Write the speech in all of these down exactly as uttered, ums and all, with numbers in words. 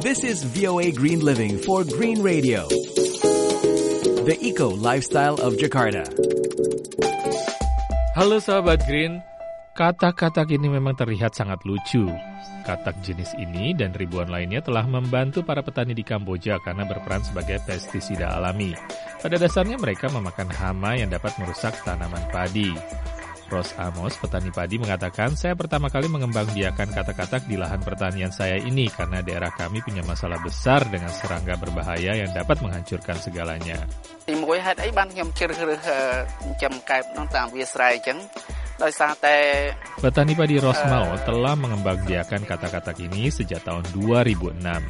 This is V O A Green Living for Green Radio, the eco lifestyle of Jakarta. Halo sahabat Green, katak-katak ini memang terlihat sangat lucu. Katak jenis ini dan ribuan lainnya telah membantu para petani di Kamboja karena berperan sebagai pestisida alami. Pada dasarnya mereka memakan hama yang dapat merusak tanaman padi. Ros Amos, petani padi, mengatakan, saya pertama kali mengembangbiakan katak-katak di lahan pertanian saya ini karena daerah kami punya masalah besar dengan serangga berbahaya yang dapat menghancurkan segalanya. Petani padi Rosmao telah mengembangbiakan katak-katak ini sejak tahun dua ribu enam.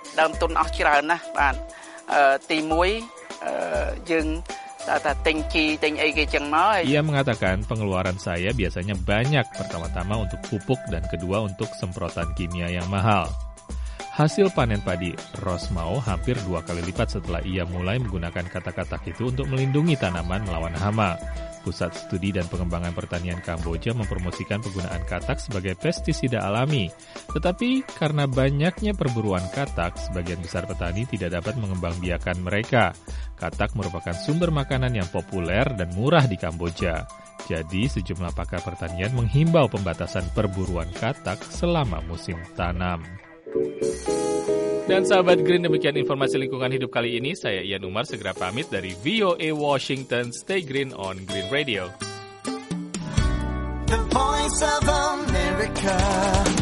Ia mengatakan pengeluaran saya biasanya banyak, pertama-tama untuk pupuk dan kedua untuk semprotan kimia yang mahal. Hasil panen padi Rosmao hampir dua kali lipat setelah ia mulai menggunakan katak-katak itu untuk melindungi tanaman melawan hama. Pusat Studi dan Pengembangan Pertanian Kamboja mempromosikan penggunaan katak sebagai pestisida alami. Tetapi karena banyaknya perburuan katak, sebagian besar petani tidak dapat mengembangbiakan mereka. Katak merupakan sumber makanan yang populer dan murah di Kamboja. Jadi sejumlah pakar pertanian menghimbau pembatasan perburuan katak selama musim tanam. Dan sahabat Green, demikian informasi lingkungan hidup kali ini. Saya Ian Umar segera pamit dari V O A Washington. Stay green on Green Radio. The Voice of America.